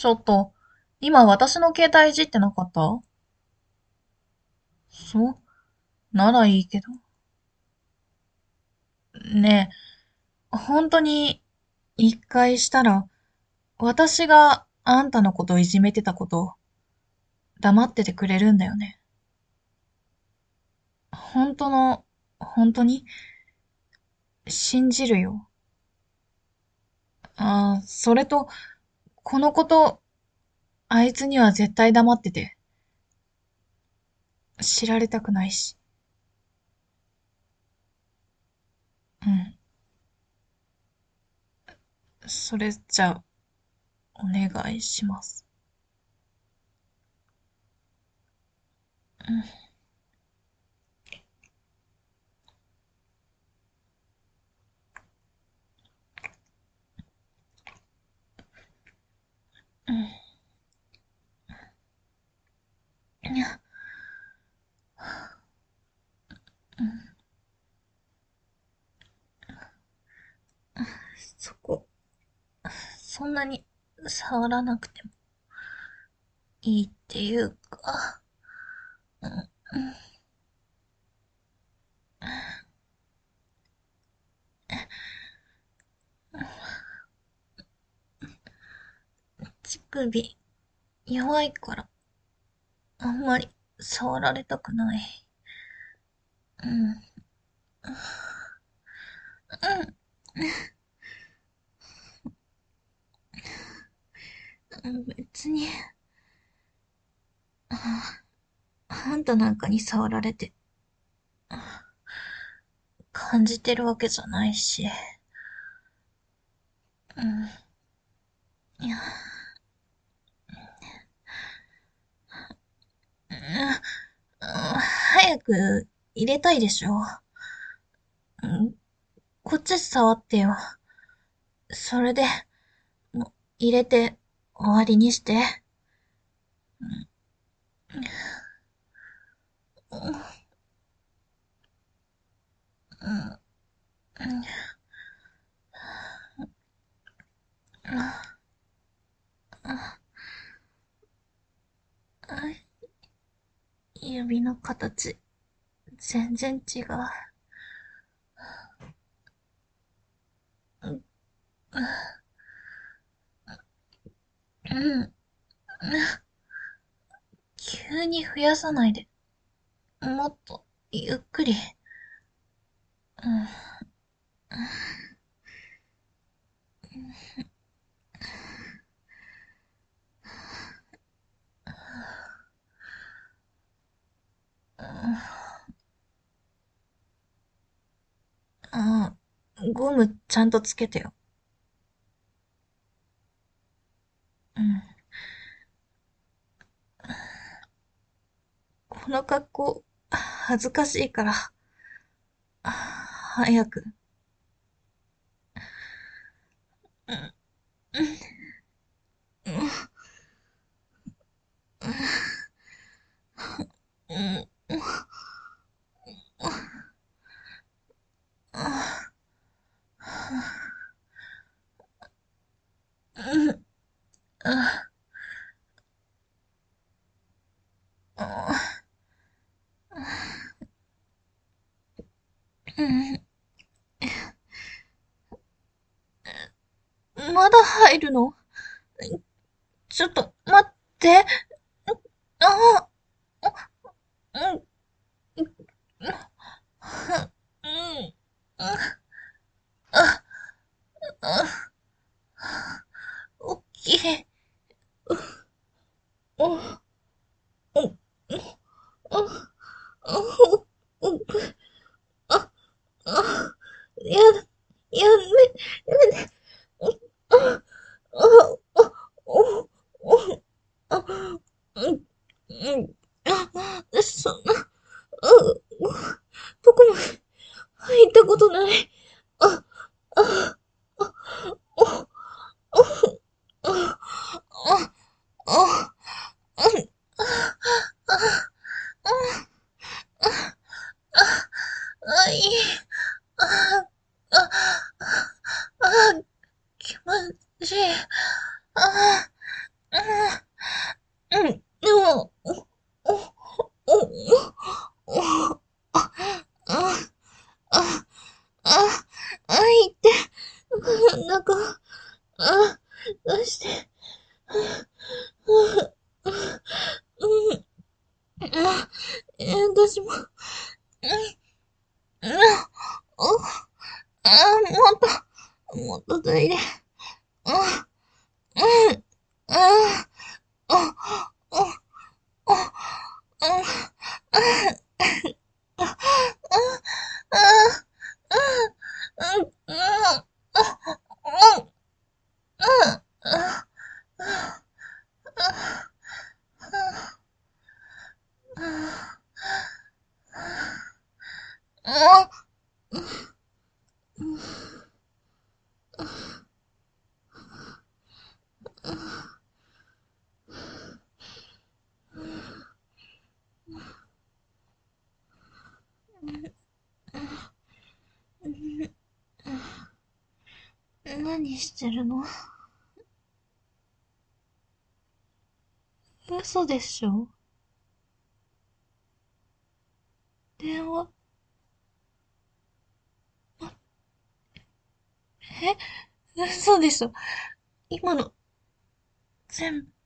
ちょっと、今私の携帯いじってなかった？そうならいいけど。ねえ、本当に、一回したら、私があんたのこといじめてたこと、黙っててくれるんだよね。本当に、信じるよ。ああ、それと、このこと、あいつには絶対黙ってて、知られたくないし。うん。それじゃあ、お願いします。いや、そこ、そんなに触らなくてもいいっていうか、乳首弱いからあんまり触られたくない。うん。別に、あんたなんかに触られて感じてるわけじゃないし。うん。いや、早く入れたいでしょ。うん、こっち触ってよ。それで、もう入れて終わりにして。指の形、全然違う。うん。急に増やさないで。もっと、ゆっくり。あゴムちゃんとつけてよ。うん。この格好、恥ずかしいから、早く。うん。まだ入るの？ちょっと、待って。あうん、うん、おっきい。お、お、お、や、やめ、そんな、僕も入ったことない。あ、いい。あ、あ、気持ちいい。あ、 うん、でも、あ、いって、なんか、出して、私も、もっとトイレ、何してるの？嘘でしょ？電話、嘘でしょ？今の、全部。